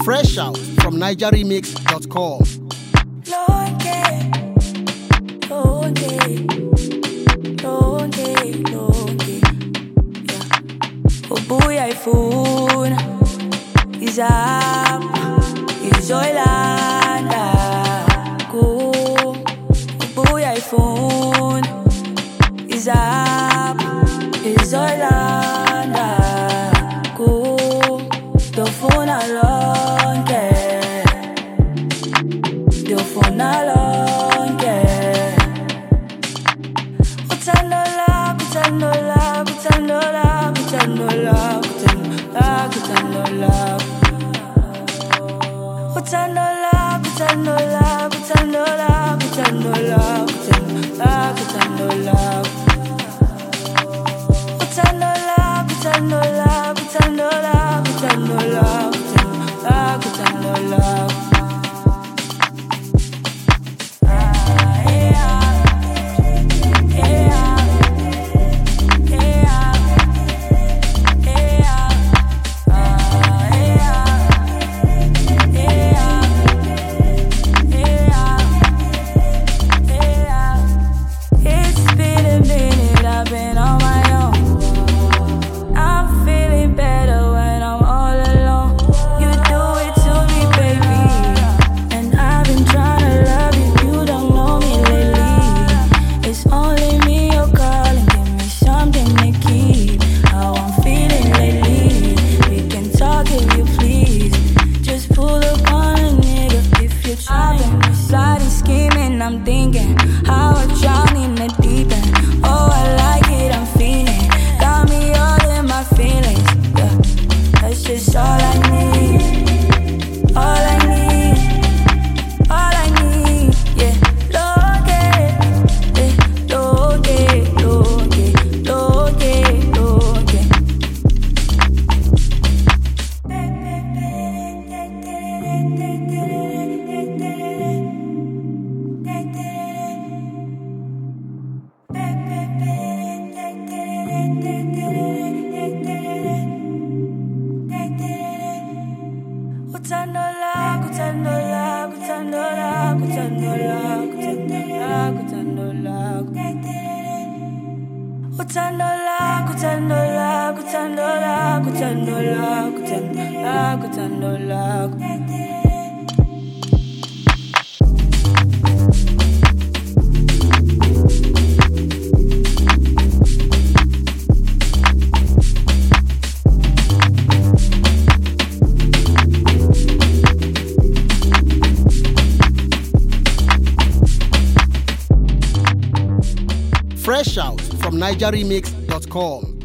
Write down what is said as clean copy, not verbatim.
Fresh out from NigerRemix.com. Obuya iPhone izap izoilanda ko. Obuya iPhone izap izoilanda ko. Dofuna lonke, dofuna lonke. Kutandola, kutandola, kutandola, kutandola, kutandola, kutandola, kutandola, kutandola, kutandola, kutandola, kutandola, kutandola. Kutandola, kutandola, kutandola, kutandola, kutandola, kutandola. I'm thinking how I drown in the deep end. Oh, I like it, I'm feeling. Got me all in my feelings. Yeah, that's just all I need. All I need. All I need. Yeah, loge, loge, loge, loge, loge. Kutandola, kutandola, kutandola, kutandola, kutandola, kutandola. Kutandola, kutandola, kutandola, kutandola, kutandola, kutandola. Fresh out from NigerRemix.com.